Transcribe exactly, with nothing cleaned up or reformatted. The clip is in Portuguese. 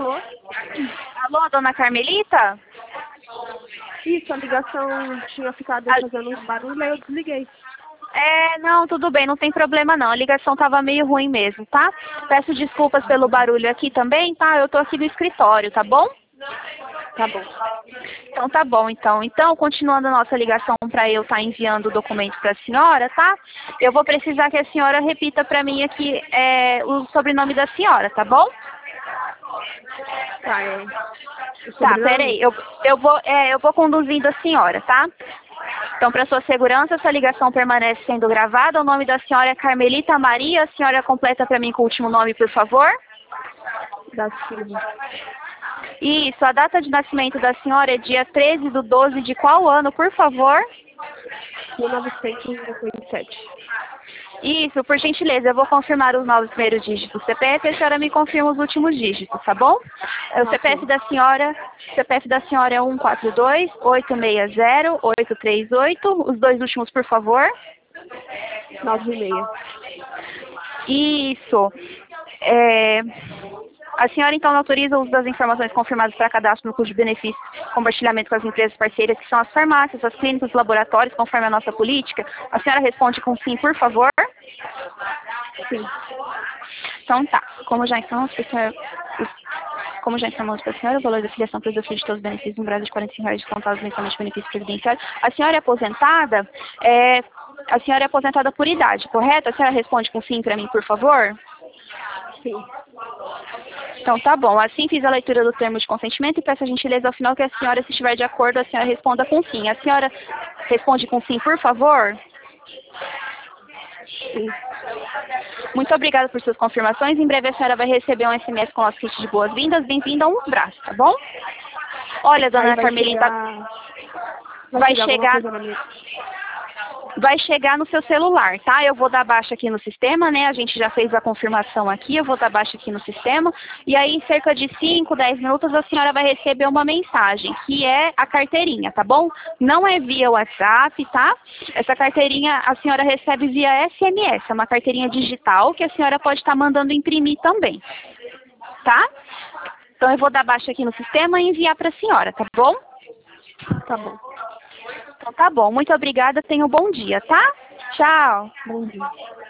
Alô? Alô, dona Carmelita? Isso, a ligação tinha ficado A- fazendo um barulho, aí eu desliguei. É, não, tudo bem, não tem problema não. A ligação tava meio ruim mesmo, tá? Peço desculpas pelo barulho aqui também, tá? Eu tô aqui no escritório, tá bom? Tá bom. Então tá bom, então. Então, continuando a nossa ligação para eu estar enviando o documento para a senhora, tá? Eu vou precisar que a senhora repita para mim aqui é, o sobrenome da senhora, tá bom? Tá, é. O Tá, sobrenome? peraí, eu, eu, vou, é, eu vou conduzindo a senhora, tá? Então, para sua segurança, essa ligação permanece sendo gravada. O nome da senhora é Carmelita Maria. A senhora completa para mim com o último nome, por favor. Da Silva. Isso, a data de nascimento da senhora é dia treze do doze de qual ano, por favor? mil novecentos e cinquenta e sete. Isso, por gentileza, eu vou confirmar os nove primeiros dígitos do C P F e a senhora me confirma os últimos dígitos, tá bom? O C P F da senhora, o C P F da senhora é um quatro dois, oito seis zero, oito três oito, os dois últimos, por favor. nove e meia. Isso. É... A senhora, então, autoriza o uso das informações confirmadas para cadastro no custo de benefícios, compartilhamento com as empresas parceiras, que são as farmácias, as clínicas, os laboratórios, conforme a nossa política? A senhora responde com sim, por favor. Sim. Então, tá. Como já informamos para a senhora, como já informamos para a senhora, o valor da filiação para os filhos de todos os benefícios, um brado de quarenta e cinco reais descontados mensalmente de benefícios previdenciários. A senhora é aposentada, é... a senhora é aposentada por idade, correto? A senhora responde com sim para mim, por favor. Sim. Então, tá bom. Assim fiz a leitura do termo de consentimento e peço a gentileza ao final que a senhora, se estiver de acordo, a senhora responda com sim. A senhora responde com sim, por favor? Sim. Muito obrigada por suas confirmações. Em breve a senhora vai receber um S M S com o nosso kit de boas-vindas. Bem-vinda a um braço, tá bom? Olha, dona Aí vai Carmelita, chegar... Vai, vai chegar, chegar... alguma coisa na minha... Vai chegar no seu celular, tá? Eu vou dar baixa aqui no sistema, né? A gente já fez a confirmação aqui, eu vou dar baixa aqui no sistema. E aí, em cerca de cinco, dez minutos, a senhora vai receber uma mensagem, que é a carteirinha, tá bom? Não é via WhatsApp, tá? Essa carteirinha a senhora recebe via S M S, é uma carteirinha digital que a senhora pode estar mandando imprimir também, tá? Então, eu vou dar baixa aqui no sistema e enviar para a senhora, tá bom? Tá bom. Então, tá bom. Muito obrigada. Tenha um bom dia, tá? Tchau. Bom dia.